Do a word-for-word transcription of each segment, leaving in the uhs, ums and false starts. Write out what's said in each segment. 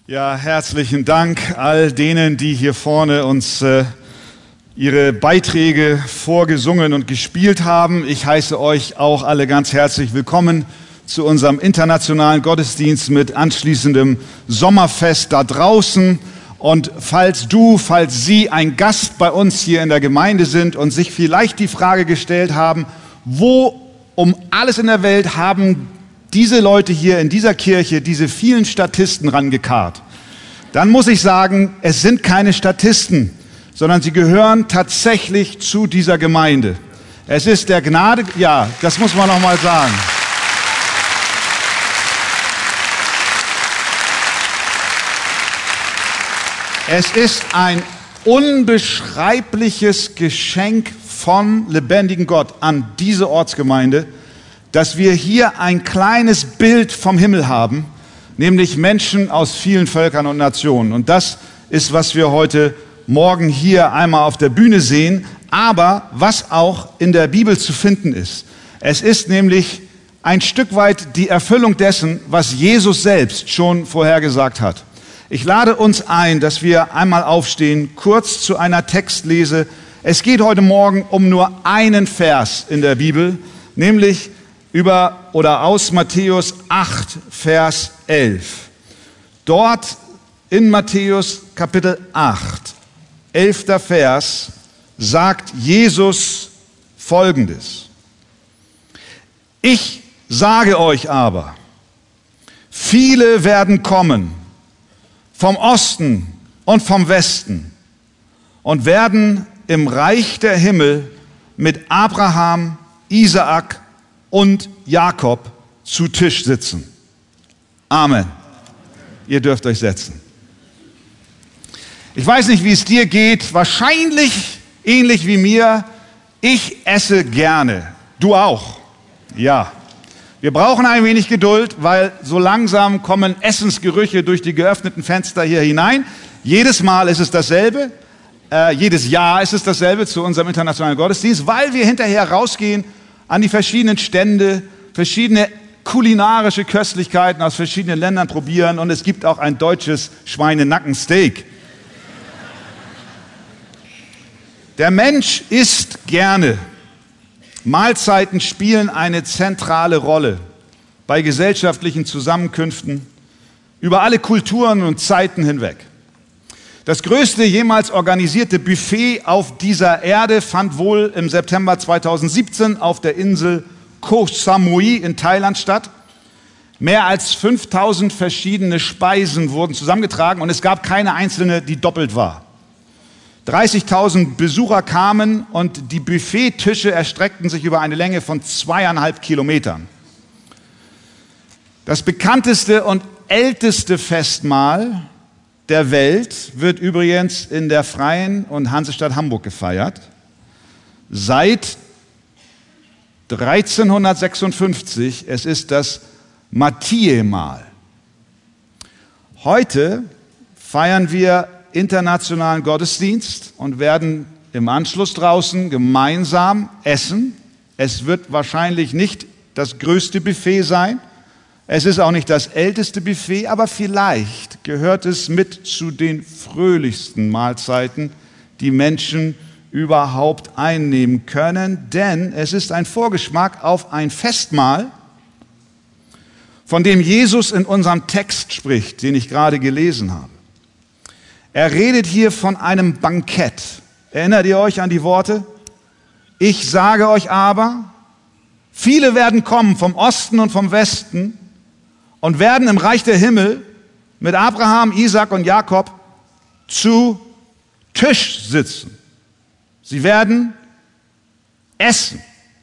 Ja, herzlichen Dank all denen, die hier vorne uns äh, ihre Beiträge vorgesungen und gespielt haben. Ich heiße euch auch alle ganz herzlich willkommen zu unserem internationalen Gottesdienst mit anschließendem Sommerfest da draußen. Und falls du, falls Sie ein Gast bei uns hier in der Gemeinde sind und sich vielleicht die Frage gestellt haben, wo um alles in der Welt haben diese Leute hier in dieser Kirche diese vielen Statisten rangekarrt, dann muss ich sagen, es sind keine Statisten, sondern sie gehören tatsächlich zu dieser Gemeinde. Es ist der Gnade, ja, das muss man noch mal sagen. Es ist ein unbeschreibliches Geschenk vom lebendigen Gott an diese Ortsgemeinde, dass wir hier ein kleines Bild vom Himmel haben, nämlich Menschen aus vielen Völkern und Nationen. Und das ist, was wir heute Morgen hier einmal auf der Bühne sehen, aber was auch in der Bibel zu finden ist. Es ist nämlich ein Stück weit die Erfüllung dessen, was Jesus selbst schon vorhergesagt hat. Ich lade uns ein, dass wir einmal aufstehen, kurz zu einer Textlese. Es geht heute Morgen um nur einen Vers in der Bibel, nämlich über oder aus Matthäus acht, Vers elf. Dort in Matthäus Kapitel acht, elfter Vers, sagt Jesus Folgendes: Ich sage euch aber, viele werden kommen vom Osten und vom Westen und werden im Reich der Himmel mit Abraham, Isaak und Jakob zu Tisch sitzen. Amen. Ihr dürft euch setzen. Ich weiß nicht, wie es dir geht, wahrscheinlich ähnlich wie mir. Ich esse gerne. Du auch? Ja. Wir brauchen ein wenig Geduld, weil so langsam kommen Essensgerüche durch die geöffneten Fenster hier hinein. Jedes Mal ist es dasselbe. Äh, jedes Jahr ist es dasselbe zu unserem internationalen Gottesdienst, weil wir hinterher rausgehen an die verschiedenen Stände, verschiedene kulinarische Köstlichkeiten aus verschiedenen Ländern probieren, und es gibt auch ein deutsches Schweinenackensteak. Der Mensch isst gerne. Mahlzeiten spielen eine zentrale Rolle bei gesellschaftlichen Zusammenkünften über alle Kulturen und Zeiten hinweg. Das größte jemals organisierte Buffet auf dieser Erde fand wohl im September zweitausendsiebzehn auf der Insel Koh Samui in Thailand statt. Mehr als fünftausend verschiedene Speisen wurden zusammengetragen und es gab keine einzelne, die doppelt war. dreißigtausend Besucher kamen und die Buffettische erstreckten sich über eine Länge von zweieinhalb Kilometern. Das bekannteste und älteste Festmahl der Welt wird übrigens in der Freien und Hansestadt Hamburg gefeiert. Seit dreizehnhundertsechsundfünfzig, es ist das Matthäi-Mahl. Heute feiern wir internationalen Gottesdienst und werden im Anschluss draußen gemeinsam essen. Es wird wahrscheinlich nicht das größte Buffet sein. Es ist auch nicht das älteste Buffet, aber vielleicht gehört es mit zu den fröhlichsten Mahlzeiten, die Menschen überhaupt einnehmen können, denn es ist ein Vorgeschmack auf ein Festmahl, von dem Jesus in unserem Text spricht, den ich gerade gelesen habe. Er redet hier von einem Bankett. Erinnert ihr euch an die Worte? Ich sage euch aber, viele werden kommen vom Osten und vom Westen und werden im Reich der Himmel mit Abraham, Isaak und Jakob zu Tisch sitzen. Sie werden essen.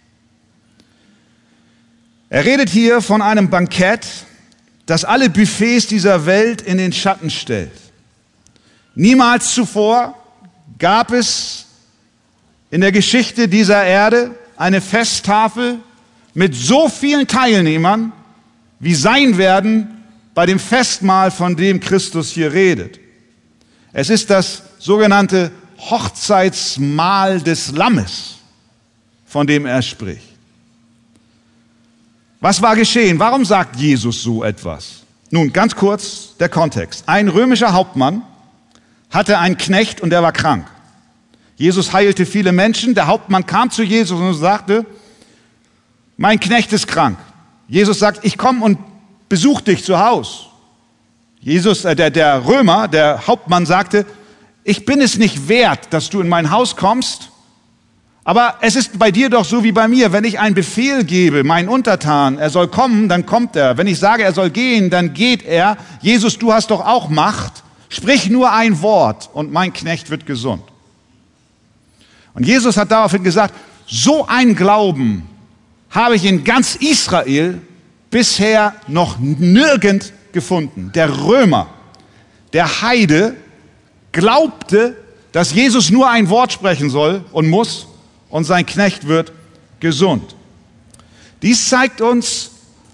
Er redet hier von einem Bankett, das alle Buffets dieser Welt in den Schatten stellt. Niemals zuvor gab es in der Geschichte dieser Erde eine Festtafel mit so vielen Teilnehmern, wie sein werden bei dem Festmahl, von dem Christus hier redet. Es ist das sogenannte Hochzeitsmahl des Lammes, von dem er spricht. Was war geschehen? Warum sagt Jesus so etwas? Nun, ganz kurz der Kontext. Ein römischer Hauptmann hatte einen Knecht und der war krank. Jesus heilte viele Menschen. Der Hauptmann kam zu Jesus und sagte, mein Knecht ist krank. Jesus sagt, ich komme und besuche dich zu Hause. Jesus, äh, der, der Römer, der Hauptmann sagte, ich bin es nicht wert, dass du in mein Haus kommst, aber es ist bei dir doch so wie bei mir. Wenn ich einen Befehl gebe, meinen Untertan, er soll kommen, dann kommt er. Wenn ich sage, er soll gehen, dann geht er. Jesus, du hast doch auch Macht. Sprich nur ein Wort und mein Knecht wird gesund. Und Jesus hat daraufhin gesagt, so ein Glauben habe ich in ganz Israel bisher noch nirgend gefunden. Der Römer, der Heide, glaubte, dass Jesus nur ein Wort sprechen soll und muss und sein Knecht wird gesund. Dies zeigt uns,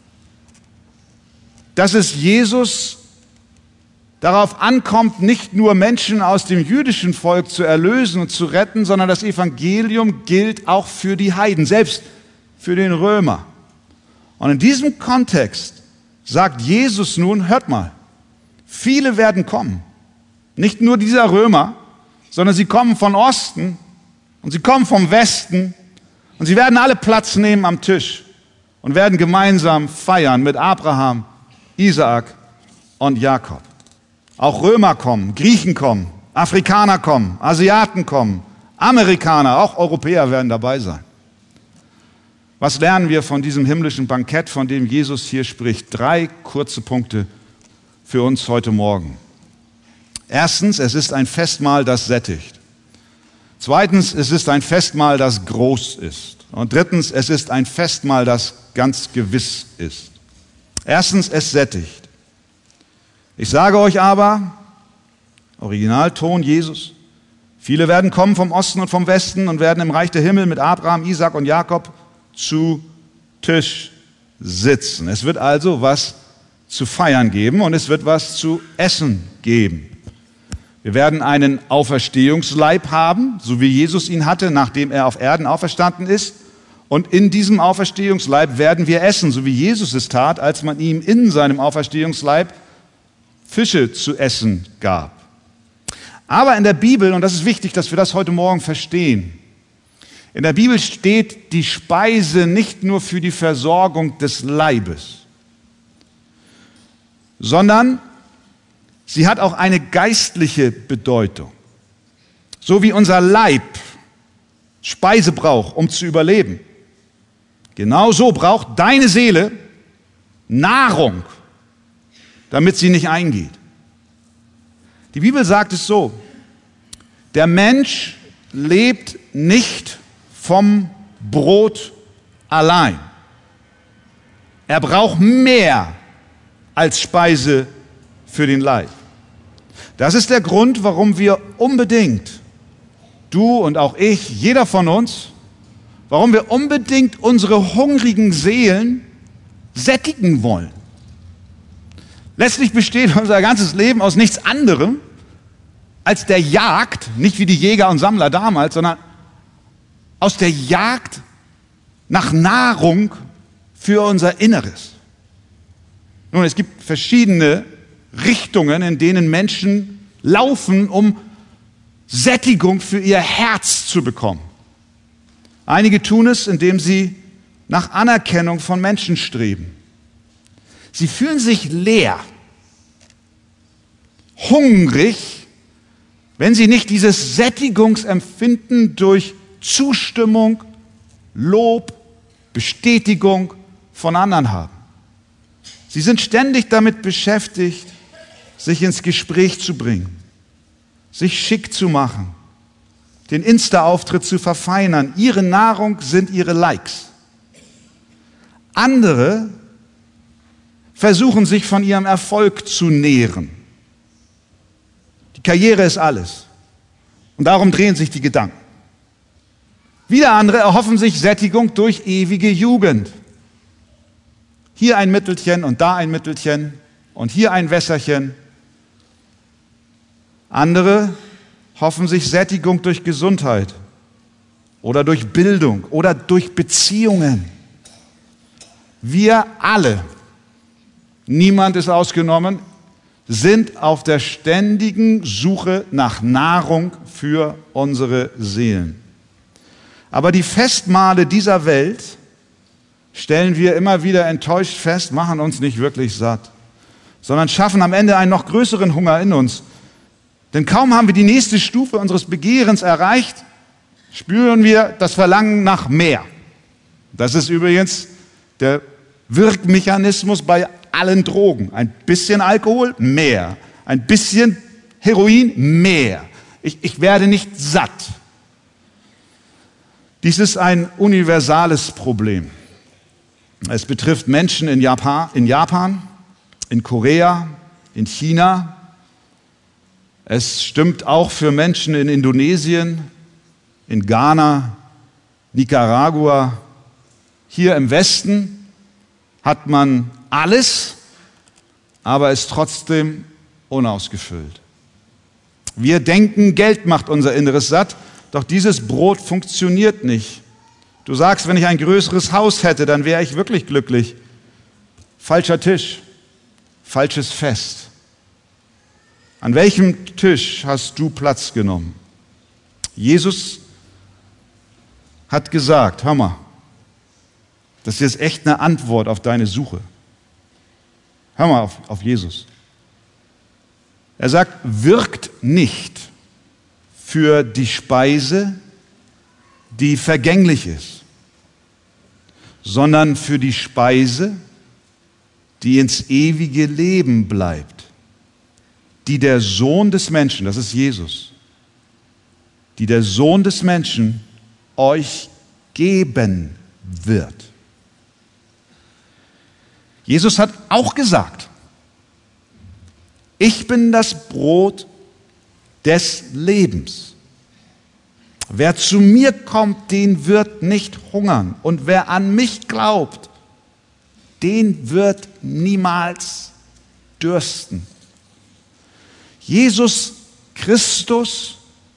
dass es Jesus darauf ankommt, nicht nur Menschen aus dem jüdischen Volk zu erlösen und zu retten, sondern das Evangelium gilt auch für die Heiden, selbst für den Römer. Und in diesem Kontext sagt Jesus nun, hört mal, viele werden kommen. Nicht nur dieser Römer, sondern sie kommen von Osten und sie kommen vom Westen und sie werden alle Platz nehmen am Tisch und werden gemeinsam feiern mit Abraham, Isaak und Jakob. Auch Römer kommen, Griechen kommen, Afrikaner kommen, Asiaten kommen, Amerikaner, auch Europäer werden dabei sein. Was lernen wir von diesem himmlischen Bankett, von dem Jesus hier spricht? Drei kurze Punkte für uns heute Morgen. Erstens, es ist ein Festmahl, das sättigt. Zweitens, es ist ein Festmahl, das groß ist. Und drittens, es ist ein Festmahl, das ganz gewiss ist. Erstens, es sättigt. Ich sage euch aber, Originalton Jesus, viele werden kommen vom Osten und vom Westen und werden im Reich der Himmel mit Abraham, Isaak und Jakob zu Tisch sitzen. Es wird also was zu feiern geben und es wird was zu essen geben. Wir werden einen Auferstehungsleib haben, so wie Jesus ihn hatte, nachdem er auf Erden auferstanden ist. Und in diesem Auferstehungsleib werden wir essen, so wie Jesus es tat, als man ihm in seinem Auferstehungsleib Fische zu essen gab. Aber in der Bibel, und das ist wichtig, dass wir das heute Morgen verstehen, in der Bibel steht die Speise nicht nur für die Versorgung des Leibes, sondern sie hat auch eine geistliche Bedeutung. So wie unser Leib Speise braucht, um zu überleben, genauso braucht deine Seele Nahrung, damit sie nicht eingeht. Die Bibel sagt es so, der Mensch lebt nicht vom Brot allein. Er braucht mehr als Speise für den Leib. Das ist der Grund, warum wir unbedingt, du und auch ich, jeder von uns, warum wir unbedingt unsere hungrigen Seelen sättigen wollen. Letztlich besteht unser ganzes Leben aus nichts anderem als der Jagd, nicht wie die Jäger und Sammler damals, sondern aus der Jagd nach Nahrung für unser Inneres. Nun, es gibt verschiedene Richtungen, in denen Menschen laufen, um Sättigung für ihr Herz zu bekommen. Einige tun es, indem sie nach Anerkennung von Menschen streben. Sie fühlen sich leer, hungrig, wenn sie nicht dieses Sättigungsempfinden durch Zustimmung, Lob, Bestätigung von anderen haben. Sie sind ständig damit beschäftigt, sich ins Gespräch zu bringen, sich schick zu machen, den Insta-Auftritt zu verfeinern. Ihre Nahrung sind ihre Likes. Andere versuchen sich von ihrem Erfolg zu nähren. Die Karriere ist alles. Und darum drehen sich die Gedanken. Wieder andere erhoffen sich Sättigung durch ewige Jugend. Hier ein Mittelchen und da ein Mittelchen und hier ein Wässerchen. Andere hoffen sich Sättigung durch Gesundheit oder durch Bildung oder durch Beziehungen. Wir alle, niemand ist ausgenommen, sind auf der ständigen Suche nach Nahrung für unsere Seelen. Aber die Festmahle dieser Welt, stellen wir immer wieder enttäuscht fest, machen uns nicht wirklich satt, sondern schaffen am Ende einen noch größeren Hunger in uns. Denn kaum haben wir die nächste Stufe unseres Begehrens erreicht, spüren wir das Verlangen nach mehr. Das ist übrigens der Wirkmechanismus bei allen Drogen. Ein bisschen Alkohol, mehr. Ein bisschen Heroin, mehr. Ich, ich werde nicht satt. Dies ist ein universales Problem. Es betrifft Menschen in Japan, in Japan, in Korea, in China. Es stimmt auch für Menschen in Indonesien, in Ghana, Nicaragua. Hier im Westen hat man alles, aber ist trotzdem unausgefüllt. Wir denken, Geld macht unser Inneres satt, doch dieses Brot funktioniert nicht. Du sagst, wenn ich ein größeres Haus hätte, dann wäre ich wirklich glücklich. Falscher Tisch, falsches Fest. An welchem Tisch hast du Platz genommen? Jesus hat gesagt, hör mal, das ist jetzt echt eine Antwort auf deine Suche. Hör mal auf, auf Jesus. Er sagt, wirkt nicht für die Speise, die vergänglich ist, sondern für die Speise, die ins ewige Leben bleibt, die der Sohn des Menschen, das ist Jesus, die der Sohn des Menschen euch geben wird. Jesus hat auch gesagt, ich bin das Brot des Lebens. Wer zu mir kommt, den wird nicht hungern. Und wer an mich glaubt, den wird niemals dürsten. Jesus Christus,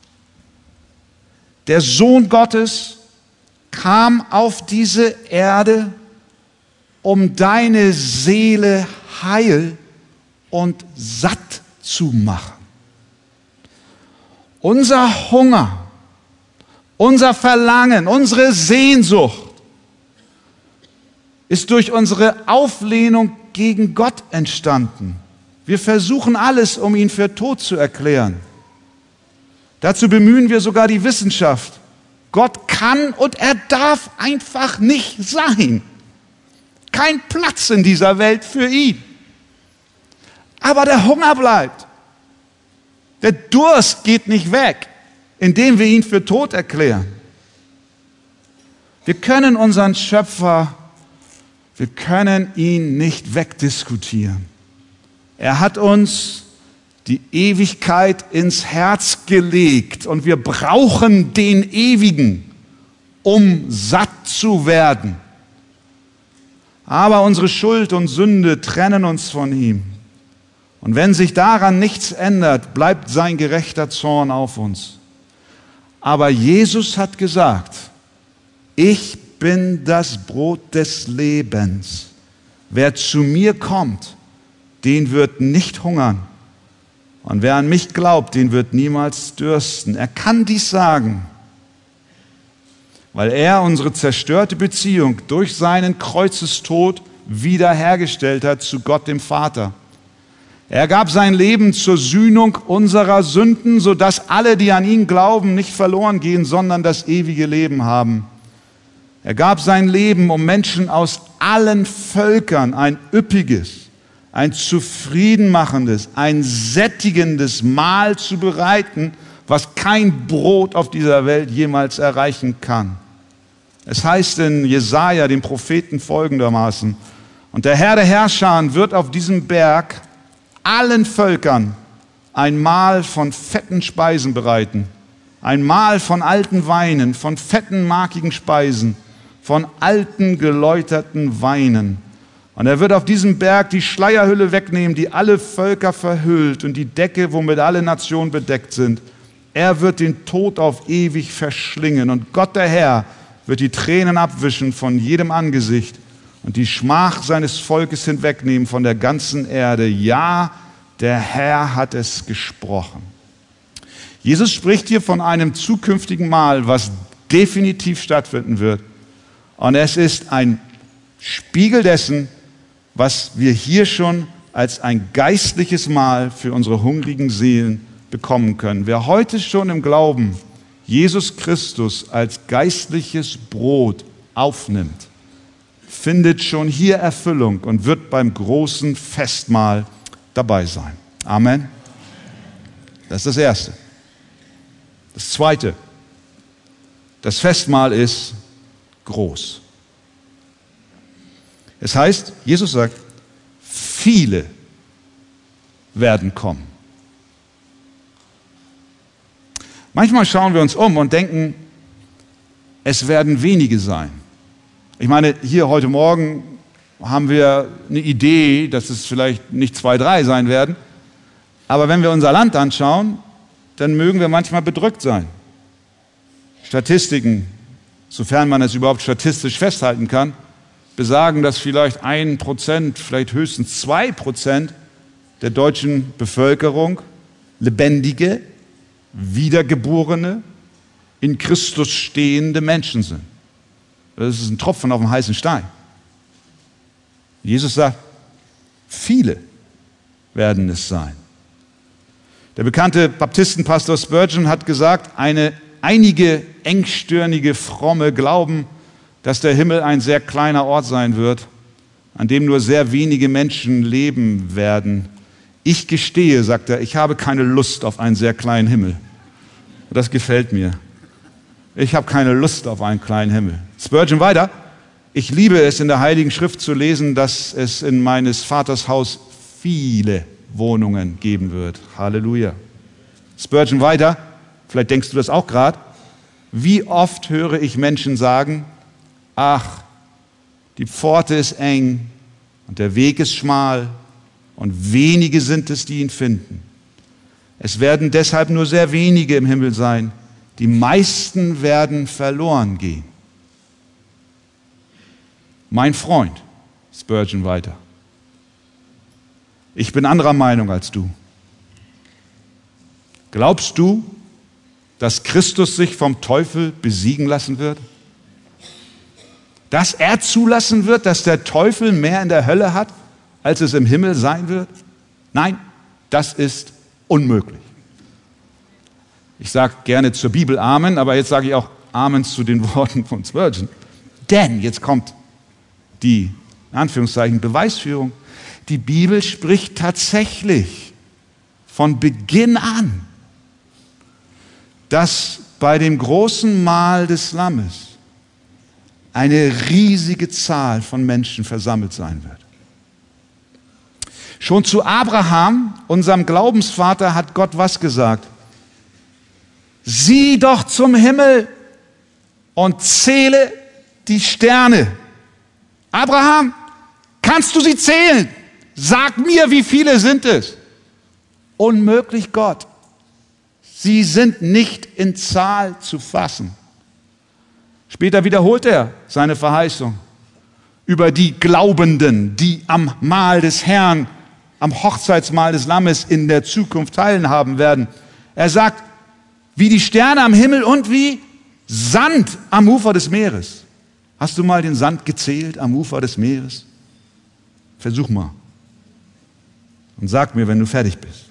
der Sohn Gottes, kam auf diese Erde, um deine Seele heil und satt zu machen. Unser Hunger, unser Verlangen, unsere Sehnsucht ist durch unsere Auflehnung gegen Gott entstanden. Wir versuchen alles, um ihn für tot zu erklären. Dazu bemühen wir sogar die Wissenschaft. Gott kann und er darf einfach nicht sein. Kein Platz in dieser Welt für ihn. Aber der Hunger bleibt. Der Durst geht nicht weg, indem wir ihn für tot erklären. Wir können unseren Schöpfer, wir können ihn nicht wegdiskutieren. Er hat uns die Ewigkeit ins Herz gelegt und wir brauchen den Ewigen, um satt zu werden. Aber unsere Schuld und Sünde trennen uns von ihm. Und wenn sich daran nichts ändert, bleibt sein gerechter Zorn auf uns. Aber Jesus hat gesagt, ich bin das Brot des Lebens. Wer zu mir kommt, den wird nicht hungern. Und wer an mich glaubt, den wird niemals dürsten. Er kann dies sagen, weil er unsere zerstörte Beziehung durch seinen Kreuzestod wiederhergestellt hat zu Gott dem Vater. Er gab sein Leben zur Sühnung unserer Sünden, sodass alle, die an ihn glauben, nicht verloren gehen, sondern das ewige Leben haben. Er gab sein Leben, um Menschen aus allen Völkern ein üppiges, ein zufriedenmachendes, ein sättigendes Mahl zu bereiten, was kein Brot auf dieser Welt jemals erreichen kann. Es heißt in Jesaja, dem Propheten, folgendermaßen: Und der Herr der Herrscher wird auf diesem Berg allen Völkern ein Mahl von fetten Speisen bereiten, ein Mahl von alten Weinen, von fetten, markigen Speisen, von alten, geläuterten Weinen. Und er wird auf diesem Berg die Schleierhülle wegnehmen, die alle Völker verhüllt, und die Decke, womit alle Nationen bedeckt sind. Er wird den Tod auf ewig verschlingen, und Gott der Herr wird die Tränen abwischen von jedem Angesicht, und die Schmach seines Volkes hinwegnehmen von der ganzen Erde. Ja, der Herr hat es gesprochen. Jesus spricht hier von einem zukünftigen Mahl, was definitiv stattfinden wird. Und es ist ein Spiegel dessen, was wir hier schon als ein geistliches Mahl für unsere hungrigen Seelen bekommen können. Wer heute schon im Glauben Jesus Christus als geistliches Brot aufnimmt, findet schon hier Erfüllung und wird beim großen Festmahl dabei sein. Amen. Das ist das Erste. Das Zweite, das Festmahl ist groß. Es heißt, Jesus sagt, viele werden kommen. Manchmal schauen wir uns um und denken, es werden wenige sein. Ich meine, hier heute Morgen haben wir eine Idee, dass es vielleicht nicht zwei, drei sein werden. Aber wenn wir unser Land anschauen, dann mögen wir manchmal bedrückt sein. Statistiken, sofern man es überhaupt statistisch festhalten kann, besagen, dass vielleicht ein Prozent, vielleicht höchstens zwei Prozent der deutschen Bevölkerung lebendige, wiedergeborene, in Christus stehende Menschen sind. Das ist ein Tropfen auf dem heißen Stein. Jesus sagt, viele werden es sein. Der bekannte Baptistenpastor Spurgeon hat gesagt, eine, einige engstirnige Fromme glauben, dass der Himmel ein sehr kleiner Ort sein wird, an dem nur sehr wenige Menschen leben werden. Ich gestehe, sagt er, ich habe keine Lust auf einen sehr kleinen Himmel. Das gefällt mir. Ich habe keine Lust auf einen kleinen Himmel. Spurgeon weiter. Ich liebe es, in der Heiligen Schrift zu lesen, dass es in meines Vaters Haus viele Wohnungen geben wird. Halleluja. Spurgeon weiter. Vielleicht denkst du das auch gerade. Wie oft höre ich Menschen sagen, ach, die Pforte ist eng und der Weg ist schmal und wenige sind es, die ihn finden. Es werden deshalb nur sehr wenige im Himmel sein. Die meisten werden verloren gehen. Mein Freund, Spurgeon weiter. Ich bin anderer Meinung als du. Glaubst du, dass Christus sich vom Teufel besiegen lassen wird? Dass er zulassen wird, dass der Teufel mehr in der Hölle hat, als es im Himmel sein wird? Nein, das ist unmöglich. Ich sage gerne zur Bibel Amen, aber jetzt sage ich auch Amen zu den Worten von Spurgeon. Denn, jetzt kommt die, in Anführungszeichen, Beweisführung. Die Bibel spricht tatsächlich von Beginn an, dass bei dem großen Mahl des Lammes eine riesige Zahl von Menschen versammelt sein wird. Schon zu Abraham, unserem Glaubensvater, hat Gott was gesagt? Sieh doch zum Himmel und zähle die Sterne. Abraham, kannst du sie zählen? Sag mir, wie viele sind es? Unmöglich, Gott. Sie sind nicht in Zahl zu fassen. Später wiederholt er seine Verheißung über die Glaubenden, die am Mahl des Herrn, am Hochzeitsmahl des Lammes in der Zukunft teilhaben werden. Er sagt, wie die Sterne am Himmel und wie Sand am Ufer des Meeres. Hast du mal den Sand gezählt am Ufer des Meeres? Versuch mal. Und sag mir, wenn du fertig bist.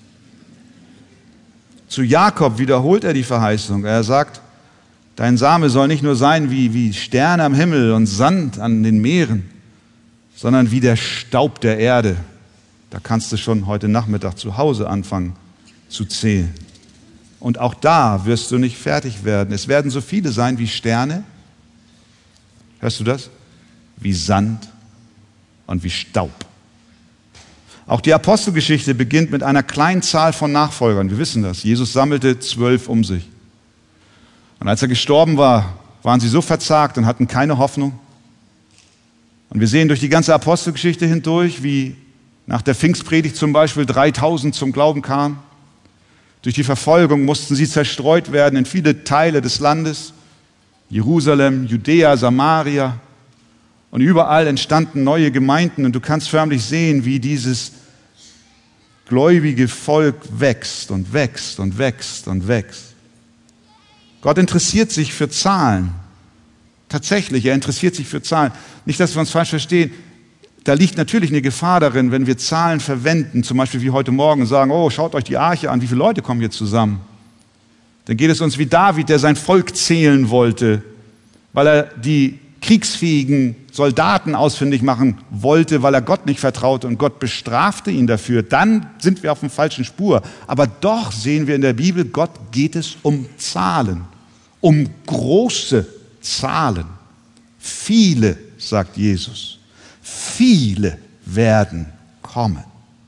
Zu Jakob wiederholt er die Verheißung. Er sagt, dein Same soll nicht nur sein wie, wie Sterne am Himmel und Sand an den Meeren, sondern wie der Staub der Erde. Da kannst du schon heute Nachmittag zu Hause anfangen zu zählen. Und auch da wirst du nicht fertig werden. Es werden so viele sein wie Sterne. Hörst du das? Wie Sand und wie Staub. Auch die Apostelgeschichte beginnt mit einer kleinen Zahl von Nachfolgern. Wir wissen das. Jesus sammelte zwölf um sich. Und als er gestorben war, waren sie so verzagt und hatten keine Hoffnung. Und wir sehen durch die ganze Apostelgeschichte hindurch, wie nach der Pfingstpredigt zum Beispiel dreitausend zum Glauben kamen. Durch die Verfolgung mussten sie zerstreut werden in viele Teile des Landes. Jerusalem, Judäa, Samaria. Und überall entstanden neue Gemeinden und du kannst förmlich sehen, wie dieses gläubige Volk wächst und wächst und wächst und wächst. Gott interessiert sich für Zahlen. Tatsächlich, er interessiert sich für Zahlen. Nicht, dass wir uns falsch verstehen. Da liegt natürlich eine Gefahr darin, wenn wir Zahlen verwenden, zum Beispiel wie heute Morgen, sagen, oh, schaut euch die Arche an, wie viele Leute kommen hier zusammen. Dann geht es uns wie David, der sein Volk zählen wollte, weil er die kriegsfähigen Soldaten ausfindig machen wollte, weil er Gott nicht vertraute und Gott bestrafte ihn dafür. Dann sind wir auf der falschen Spur. Aber doch sehen wir in der Bibel, Gott geht es um Zahlen, um große Zahlen. Viele, sagt Jesus, viele werden kommen.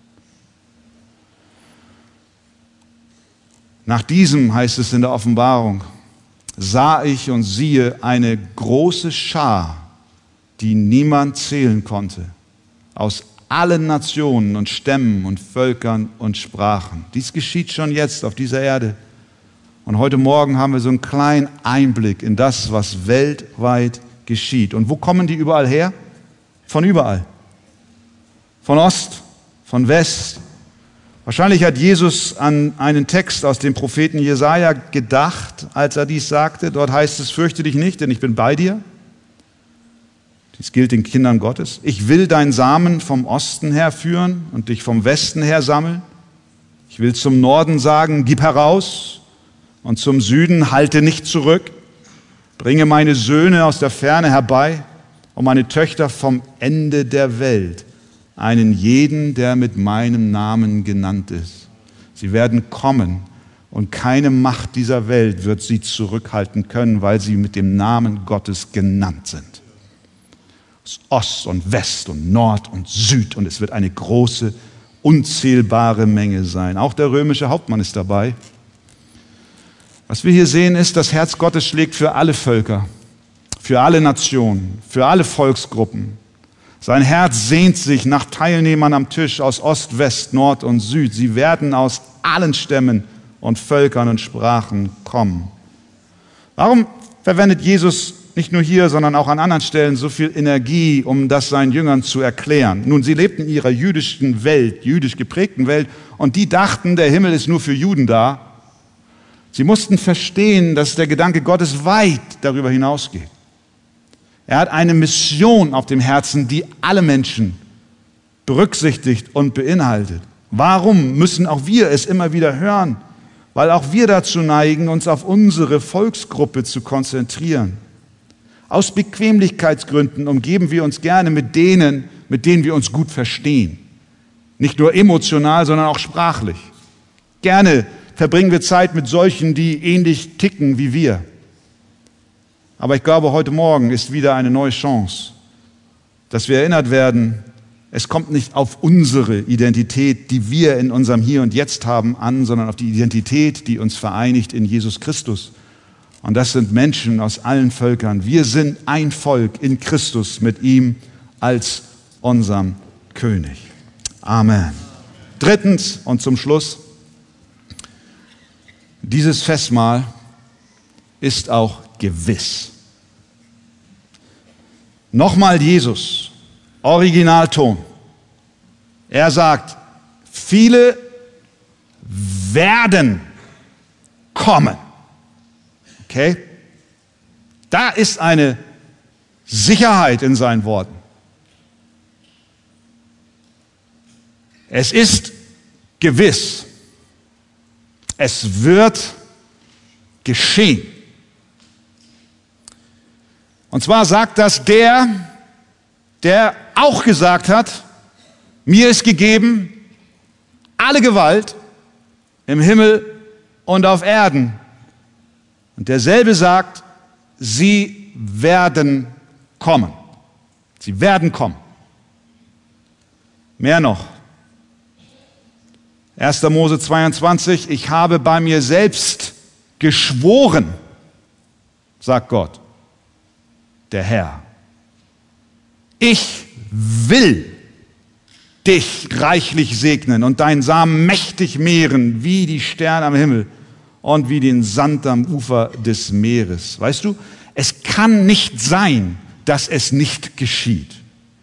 Nach diesem, heißt es in der Offenbarung, sah ich und siehe eine große Schar, die niemand zählen konnte, aus allen Nationen und Stämmen und Völkern und Sprachen. Dies geschieht schon jetzt auf dieser Erde. Und heute Morgen haben wir so einen kleinen Einblick in das, was weltweit geschieht. Und wo kommen die überall her? Von überall. Von Ost, von West. Wahrscheinlich hat Jesus an einen Text aus dem Propheten Jesaja gedacht, als er dies sagte. Dort heißt es, fürchte dich nicht, denn ich bin bei dir. Dies gilt den Kindern Gottes. Ich will deinen Samen vom Osten her führen und dich vom Westen her sammeln. Ich will zum Norden sagen, gib heraus, und zum Süden halte nicht zurück. Bringe meine Söhne aus der Ferne herbei und meine Töchter vom Ende der Welt. Einen jeden, der mit meinem Namen genannt ist. Sie werden kommen und keine Macht dieser Welt wird sie zurückhalten können, weil sie mit dem Namen Gottes genannt sind. Aus Ost und West und Nord und Süd und es wird eine große, unzählbare Menge sein. Auch der römische Hauptmann ist dabei. Was wir hier sehen ist, das Herz Gottes schlägt für alle Völker, für alle Nationen, für alle Volksgruppen. Sein Herz sehnt sich nach Teilnehmern am Tisch aus Ost, West, Nord und Süd. Sie werden aus allen Stämmen und Völkern und Sprachen kommen. Warum verwendet Jesus nicht nur hier, sondern auch an anderen Stellen so viel Energie, um das seinen Jüngern zu erklären? Nun, sie lebten in ihrer jüdischen Welt, jüdisch geprägten Welt, und die dachten, der Himmel ist nur für Juden da. Sie mussten verstehen, dass der Gedanke Gottes weit darüber hinausgeht. Er hat eine Mission auf dem Herzen, die alle Menschen berücksichtigt und beinhaltet. Warum müssen auch wir es immer wieder hören? Weil auch wir dazu neigen, uns auf unsere Volksgruppe zu konzentrieren. Aus Bequemlichkeitsgründen umgeben wir uns gerne mit denen, mit denen wir uns gut verstehen. Nicht nur emotional, sondern auch sprachlich. Gerne verbringen wir Zeit mit solchen, die ähnlich ticken wie wir. Aber ich glaube, heute Morgen ist wieder eine neue Chance, dass wir erinnert werden, es kommt nicht auf unsere Identität, die wir in unserem Hier und Jetzt haben, an, sondern auf die Identität, die uns vereinigt in Jesus Christus. Und das sind Menschen aus allen Völkern. Wir sind ein Volk in Christus mit ihm als unserem König. Amen. Drittens und zum Schluss, dieses Festmahl ist auch gewiss. Nochmal Jesus, Originalton. Er sagt, viele werden kommen. Okay? Da ist eine Sicherheit in seinen Worten. Es ist gewiss. Es wird geschehen. Und zwar sagt das der, der auch gesagt hat, mir ist gegeben alle Gewalt im Himmel und auf Erden. Und derselbe sagt, sie werden kommen. Sie werden kommen. Mehr noch. erster Mose zweiundzwanzig, ich habe bei mir selbst geschworen, sagt Gott, der Herr. Ich will dich reichlich segnen und deinen Samen mächtig mehren, wie die Sterne am Himmel und wie den Sand am Ufer des Meeres. Weißt du, es kann nicht sein, dass es nicht geschieht.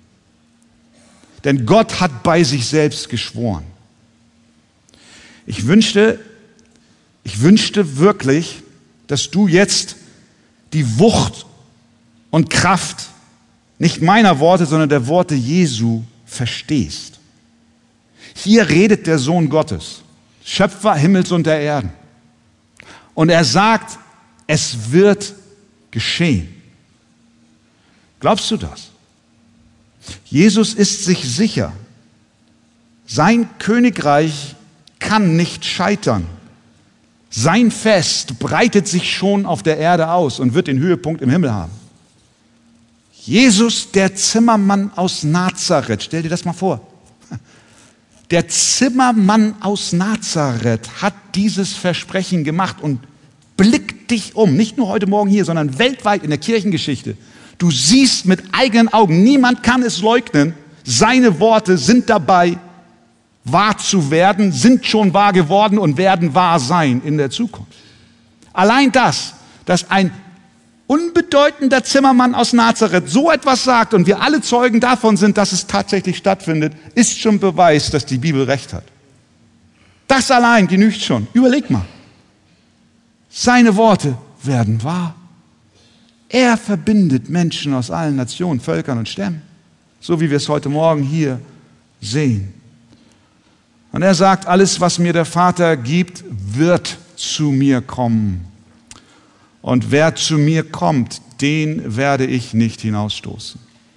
Denn Gott hat bei sich selbst geschworen. Ich wünschte, ich wünschte wirklich, dass du jetzt die Wucht und Kraft nicht meiner Worte, sondern der Worte Jesu verstehst. Hier redet der Sohn Gottes, Schöpfer Himmels und der Erden. Und er sagt, es wird geschehen. Glaubst du das? Jesus ist sich sicher, sein Königreich kann nicht scheitern. Sein Fest breitet sich schon auf der Erde aus und wird den Höhepunkt im Himmel haben. Jesus, der Zimmermann aus Nazareth, stell dir das mal vor. Der Zimmermann aus Nazareth hat dieses Versprechen gemacht und blick dich um, nicht nur heute Morgen hier, sondern weltweit in der Kirchengeschichte. Du siehst mit eigenen Augen, niemand kann es leugnen, seine Worte sind dabei, wahr zu werden, sind schon wahr geworden und werden wahr sein in der Zukunft. Allein das, dass ein unbedeutender Zimmermann aus Nazareth so etwas sagt und wir alle Zeugen davon sind, dass es tatsächlich stattfindet, ist schon Beweis, dass die Bibel recht hat. Das allein genügt schon. Überleg mal. Seine Worte werden wahr. Er verbindet Menschen aus allen Nationen, Völkern und Stämmen, so wie wir es heute Morgen hier sehen. Und er sagt, alles, was mir der Vater gibt, wird zu mir kommen. Und wer zu mir kommt, den werde ich nicht hinausstoßen.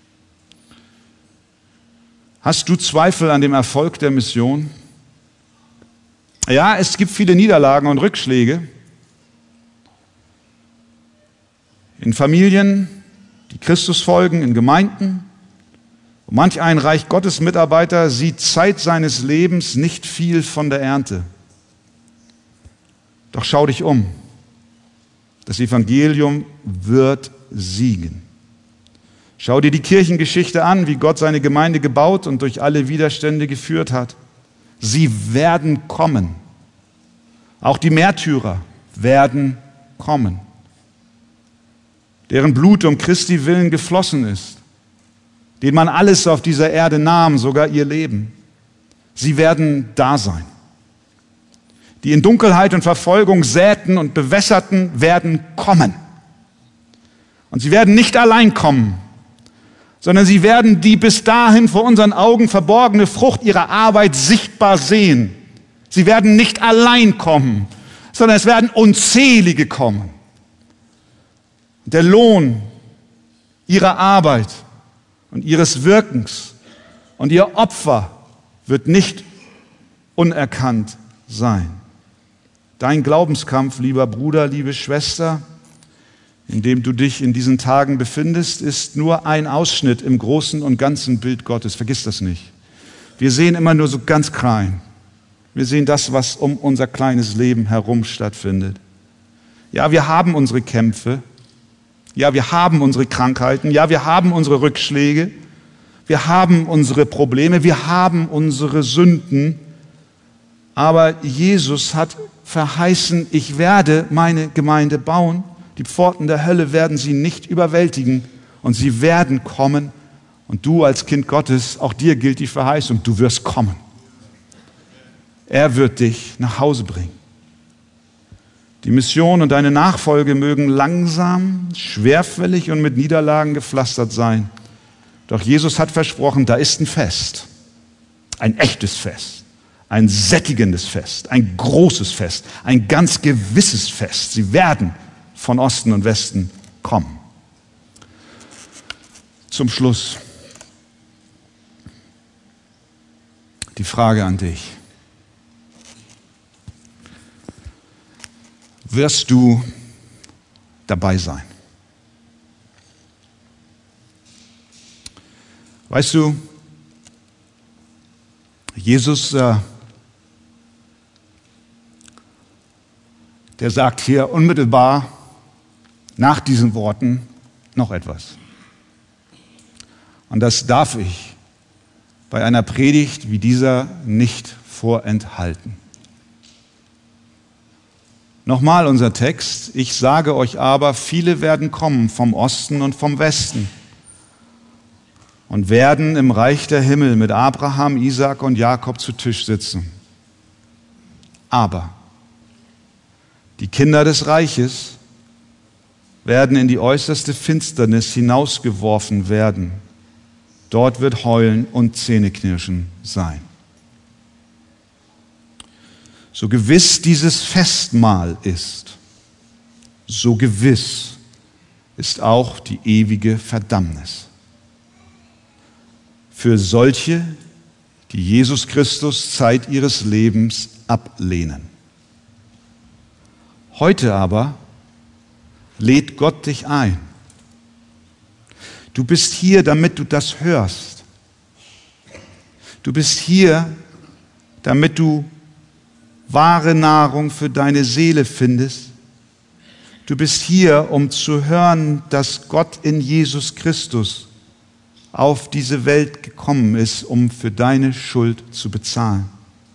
Hast du Zweifel an dem Erfolg der Mission? Ja, es gibt viele Niederlagen und Rückschläge. In Familien, die Christus folgen, in Gemeinden. Und manch ein Reich Gottes Mitarbeiter sieht Zeit seines Lebens nicht viel von der Ernte. Doch schau dich um. Das Evangelium wird siegen. Schau dir die Kirchengeschichte an, wie Gott seine Gemeinde gebaut und durch alle Widerstände geführt hat. Sie werden kommen. Auch die Märtyrer werden kommen, deren Blut um Christi willen geflossen ist, denen man alles auf dieser Erde nahm, sogar ihr Leben. Sie werden da sein. Die in Dunkelheit und Verfolgung säten und bewässerten, werden kommen. Und sie werden nicht allein kommen, sondern sie werden die bis dahin vor unseren Augen verborgene Frucht ihrer Arbeit sichtbar sehen. Sie werden nicht allein kommen, sondern es werden unzählige kommen. Der Lohn ihrer Arbeit und ihres Wirkens und ihr Opfer wird nicht unerkannt sein. Dein Glaubenskampf, lieber Bruder, liebe Schwester, in dem du dich in diesen Tagen befindest, ist nur ein Ausschnitt im großen und ganzen Bild Gottes. Vergiss das nicht. Wir sehen immer nur so ganz klein. Wir sehen das, was um unser kleines Leben herum stattfindet. Ja, wir haben unsere Kämpfe. Ja, wir haben unsere Krankheiten. Ja, wir haben unsere Rückschläge. Wir haben unsere Probleme. Wir haben unsere Sünden. Aber Jesus hat verheißen, ich werde meine Gemeinde bauen. Die Pforten der Hölle werden sie nicht überwältigen und sie werden kommen. Und du als Kind Gottes, auch dir gilt die Verheißung, du wirst kommen. Er wird dich nach Hause bringen. Die Mission und deine Nachfolge mögen langsam, schwerfällig und mit Niederlagen gepflastert sein. Doch Jesus hat versprochen, da ist ein Fest, ein echtes Fest. Ein sättigendes Fest, ein großes Fest, ein ganz gewisses Fest. Sie werden von Osten und Westen kommen. Zum Schluss die Frage an dich. Wirst du dabei sein? Weißt du, Jesus, äh, der sagt hier unmittelbar nach diesen Worten noch etwas. Und das darf ich bei einer Predigt wie dieser nicht vorenthalten. Nochmal unser Text. Ich sage euch aber, viele werden kommen vom Osten und vom Westen und werden im Reich der Himmel mit Abraham, Isaak und Jakob zu Tisch sitzen. Aber die Kinder des Reiches werden in die äußerste Finsternis hinausgeworfen werden. Dort wird Heulen und Zähneknirschen sein. So gewiss dieses Festmahl ist, so gewiss ist auch die ewige Verdammnis. Für solche, die Jesus Christus Zeit ihres Lebens ablehnen. Heute aber lädt Gott dich ein. Du bist hier, damit du das hörst. Du bist hier, damit du wahre Nahrung für deine Seele findest. Du bist hier, um zu hören, dass Gott in Jesus Christus auf diese Welt gekommen ist, um für deine Schuld zu bezahlen.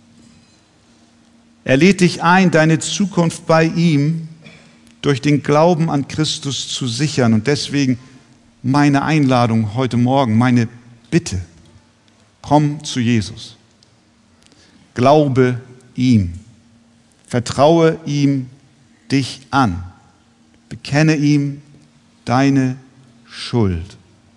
Er lädt dich ein, deine Zukunft bei ihm durch den Glauben an Christus zu sichern. Und deswegen meine Einladung heute Morgen, meine Bitte, komm zu Jesus. Glaube ihm. Vertraue ihm dich an. Bekenne ihm deine Schuld.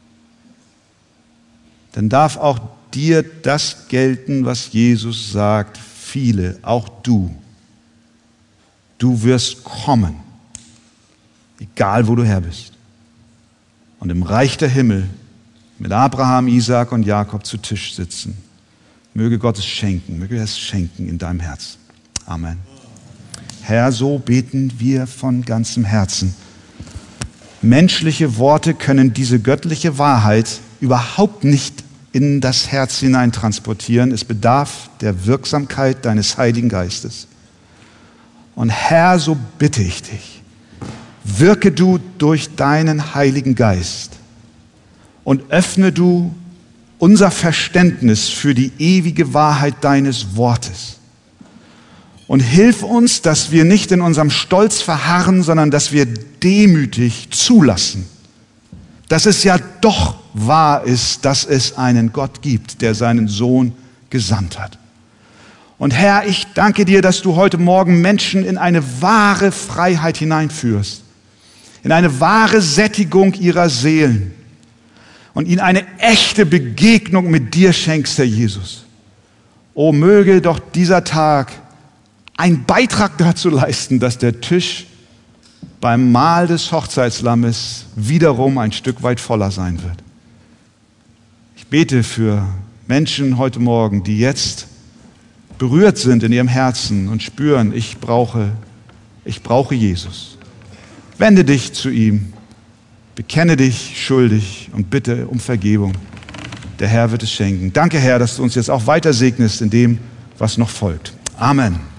Dann darf auch dir das gelten, was Jesus sagt. Viele, auch du. Du wirst kommen, egal wo du her bist. Und im Reich der Himmel mit Abraham, Isaak und Jakob zu Tisch sitzen. Möge Gott es schenken, möge er es schenken in deinem Herzen. Amen. Herr, so beten wir von ganzem Herzen. Menschliche Worte können diese göttliche Wahrheit überhaupt nicht in das Herz hinein transportieren. Es bedarf der Wirksamkeit deines Heiligen Geistes. Und Herr, so bitte ich dich, wirke du durch deinen Heiligen Geist und öffne du unser Verständnis für die ewige Wahrheit deines Wortes. Und hilf uns, dass wir nicht in unserem Stolz verharren, sondern dass wir demütig zulassen, dass es ja doch wahr ist, dass es einen Gott gibt, der seinen Sohn gesandt hat. Und Herr, ich danke dir, dass du heute Morgen Menschen in eine wahre Freiheit hineinführst, in eine wahre Sättigung ihrer Seelen und ihnen eine echte Begegnung mit dir schenkst, Herr Jesus. O möge doch dieser Tag einen Beitrag dazu leisten, dass der Tisch beim Mahl des Hochzeitslammes wiederum ein Stück weit voller sein wird. Ich bete für Menschen heute Morgen, die jetzt berührt sind in ihrem Herzen und spüren, ich brauche, ich brauche Jesus. Wende dich zu ihm, bekenne dich schuldig und bitte um Vergebung. Der Herr wird es schenken. Danke, Herr, dass du uns jetzt auch weiter segnest in dem, was noch folgt. Amen.